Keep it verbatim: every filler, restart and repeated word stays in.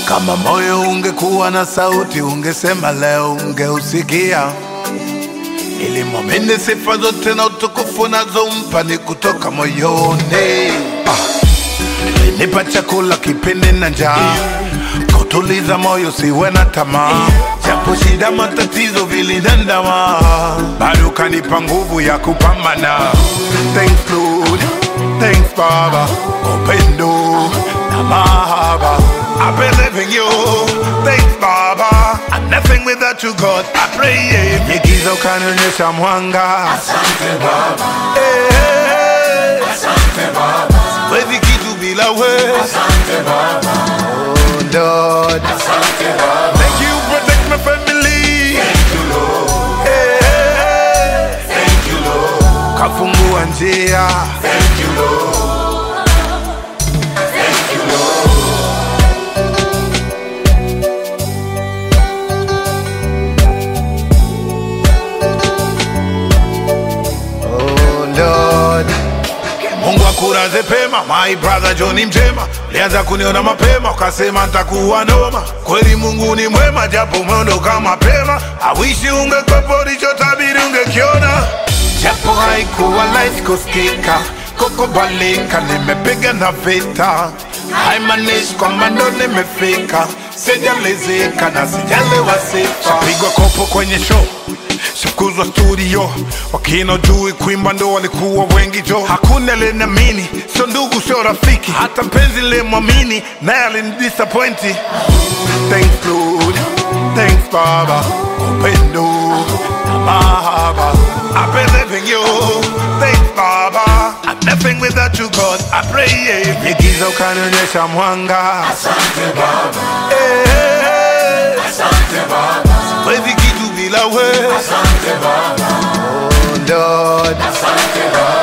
Kama moyo ungekuwa na sauti, ungesema leo ungeusikia. Ili mwamini sifa zote na utukufu nazompa ni kutoka moyoni. ah. Nipa chakula kipindi na njaa, kutuliza moyo siwe na tamaa. Japo shida matatizo vilinandama, bado kanipa nguvu ya kupambana. Thanks Lord, thanks Baba, upendo na mahaba. I believe in you, thanks Baba. I'm nothing without you God, I pray. Nikizo kanionyesha mwanga. Asante Baba. Hey, asante Baba. Siwezi kitu bila wewe. Asante Baba. Oh Lord, asante Baba. Thank you, protect my family. Thank you Lord. Hey, thank you Lord. Kafungua njia. Thank you Lord. Thank you Lord. Mungu akuraze pema, my brother Johnny Mjema. Lianza kuniona mapema, ukasema nitakuwa noma. Kweli Mungu ni mwema, japo umeondoka mapema. I wish ungekuwepo, ulichotabiri ungekiona. Japo haikuwa light kusikika, kukubalika, nimepiga na vita. Haimanishi kwamba ndo nimefika, sijalizika na sijalewa sifa. Shapigwa kopo kwenye show, shafukuzwa studio, wakina jui kuimba ndo walikuwa wengi jo. Hakuna aliniamini, sio ndugu sio rafiki, hata mpenzi nilimwamini naye alinidisappointi. Thanks Lord, thanks Baba, upendo na mahaba. I believe in you, thanks Baba. I'm nothing without you God, I pray. Nikizo ukanionyesha mwanga. Asante Baba. Hey, asante Baba. Siwezi kitu bila wewe. Asante Baba. Oh Lord, asante Baba.